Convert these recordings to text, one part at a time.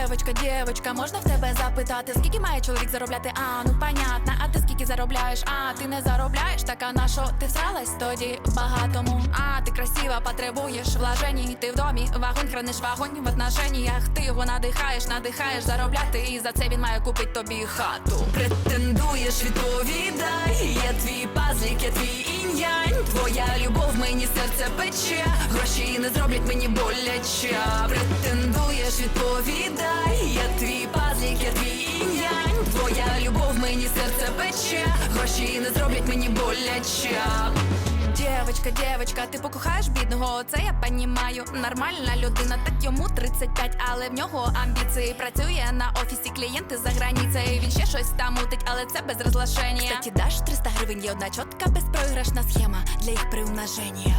Дівочка, можна в тебе запитати, скільки має чоловік заробляти? Ну понятно, а ти скільки заробляєш? Ти не заробляєш, так а на що ти всралась тоді багатому? Ти красива, потребуєш вложень, ти в домі, вогонь, храниш вогонь в отношениях. Ти його надихаєш заробляти, і за це він має купить тобі хату. Претендуєш, відповідай, я твій пазлік, я твій інь-янь. Твоя любов мені серце пече, гроші не зроблять мені боляче. Претендуєш, відповідай, я твій пазлік, я твій інь-янь. Твоя любов мені серце пече, гроші не зроблять мені боляче. Дівочка, ти покохаєш бідного, це я понімаю. Нормальна людина, так йому 35, але в нього амбіції. Працює на офісі, клієнти за границею. Він ще щось там мутить, але це без розглашення. Кстати, даш 300 гривень, є одна чітка безпроіграшна схема для їх приумноження.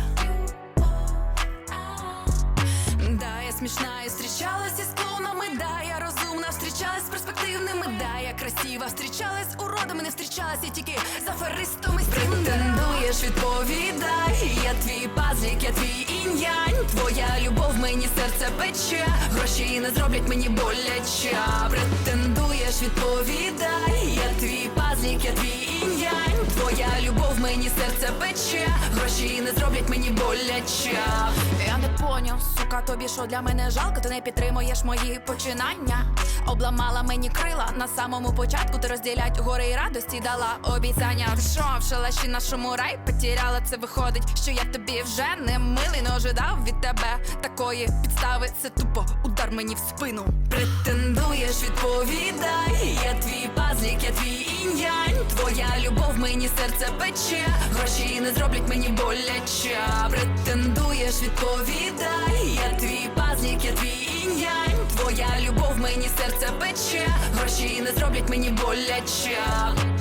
Да, я смішна і встрічалась із клоунами, да, я розумна, встрічалась з перспективними, да, я красива, встрічалась з уродами, не встрічалась я тільки з аферистами. Претендуєш, відповідай, я твій пазлік, я твій інь-янь. Твоя любов мені серце пече, гроші не зроблять мені боляче. Претендуєш, відповідай, я твій пазлік, я твій інь-янь. Твоя любов мені серце пече, гроші не зроблять мені боляче. Я не поняв, сука, тобі що для мене жалко, ти не підтримуєш мої починання. Обламала мені крила на самому початку, ти розділять гори і радості дала обіцяння. Ти що, в шалаші нашому рай потеряла, це виходить, що я тобі вже не милий, не ожидав від тебе такої підстави, це тупо удар мені в спину. Претендуєш, відповідай, я твій пазлік, я твій інь-янь. Твоя любов мені серце пече, гроші не зроблять мені боляче. Претендуєш, відповідай, я твій пазлік, я твій інь-янь. Твоя любов мені серце пече, гроші не зроблять мені боляче.